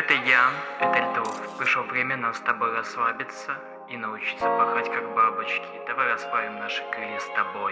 Это я, это Льдов. Пришло время нам с тобой расслабиться и научиться пахать как бабочки. Давай расправим наши крылья с тобой.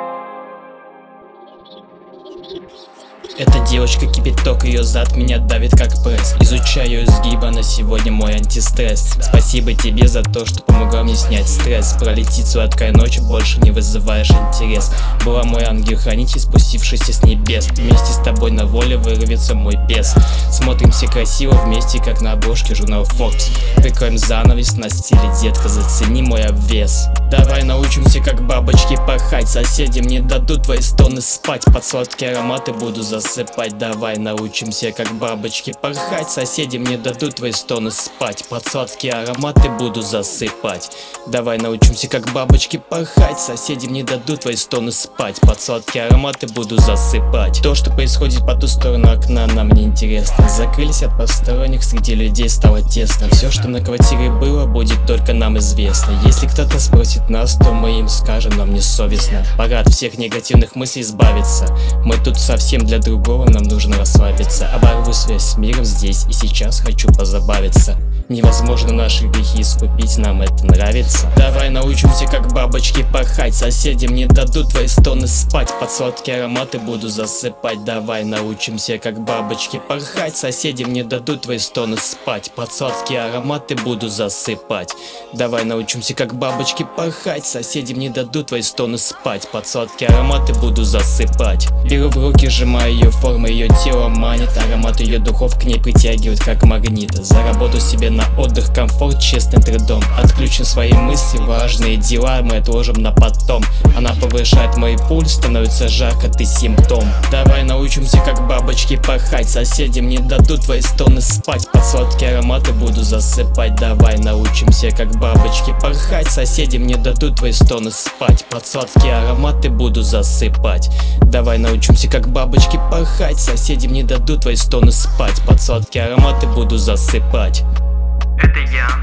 Эта девочка кипяток, ее зад меня давит как пресс. Изучаю изгиб, она сегодня мой антистресс. Спасибо тебе за то, что помогла мне снять стресс. Пролетит сладкая ночь, больше не вызываешь интерес. Была мой ангел-хранитель, спустившийся с небес. Вместе с тобой на воле вырвется мой бес. Смотримся красиво вместе, как на обложке журнала Forbes. Прикроем занавес на стиле, детка, зацени мой обвес. Давай научимся как бабочки порхать. Соседи мне дадут твои стоны спать. Под сладкие ароматы буду засыпать. Давай научимся как бабочки порхать. Соседи мне дадут твои стоны спать. Под сладкие ароматы буду засыпать. Давай научимся как бабочки порхать. Соседи мне дадут твои стоны спать. Под сладкие ароматы буду засыпать. То, что происходит по ту сторону окна, нам не интересно. Закрылись от посторонних, среди людей стало тесно. Все, что на квартире было, будет только нам известно. Если кто-то спросит нас, то мы им скажем, нам не совестно. Пора от всех негативных мыслей избавиться. Мы тут совсем для другого, нам нужно расслабиться. Оборву связь с миром здесь и сейчас, хочу позабавиться. Невозможно наши грехи искупить, нам это нравится. Давай научимся как бабочки порхать. Соседи мне дадут твои стоны спать. Под сладкие ароматы буду засыпать. Давай научимся как бабочки порхать. Соседи мне дадут твои стоны спать. Под сладкие ароматы буду засыпать. Давай научимся как бабочки порхать. Соседи мне дадут твои стоны спать. Под сладкие ароматы буду засыпать. Беру в руки, сжимаю ее форму, ее тело манит. Аромат ее духов к ней притягивает как магнит. Заработаю себе на отдых, комфорт, честным трудом. Отключим свои мысли, важные дела мы отложим на потом. Она повышает мой пульс, становится жарко, ты симптом. Давай научимся как бабочки порхать. Соседи мне дадут твои стоны спать. Под сладкие ароматы буду засыпать. Давай научимся как бабочки порхать. Соседи мне дадут твои стоны спать. Под сладкие ароматы буду засыпать. Давай научимся как бабочки порхать. Соседи мне дадут твои стоны спать. Под сладкие ароматы буду засыпать. Это я,